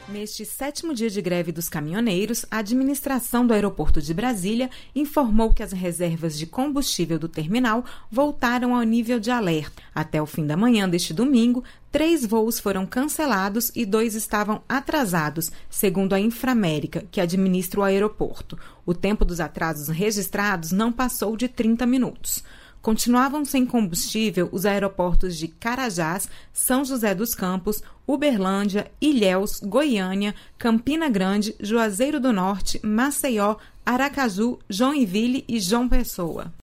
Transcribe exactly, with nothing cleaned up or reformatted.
Neste sétimo dia de greve dos caminhoneiros, a administração do aeroporto de Brasília informou que as reservas de combustível do terminal voltaram ao nível de alerta. Até o fim da manhã deste domingo, três voos foram cancelados e dois estavam atrasados, segundo a Inframérica, que administra o aeroporto. O tempo dos atrasos registrados não passou de trinta minutos. Continuavam sem combustível os aeroportos de Carajás, São José dos Campos, Uberlândia, Ilhéus, Goiânia, Campina Grande, Juazeiro do Norte, Maceió, Aracaju, Joinville e João Pessoa.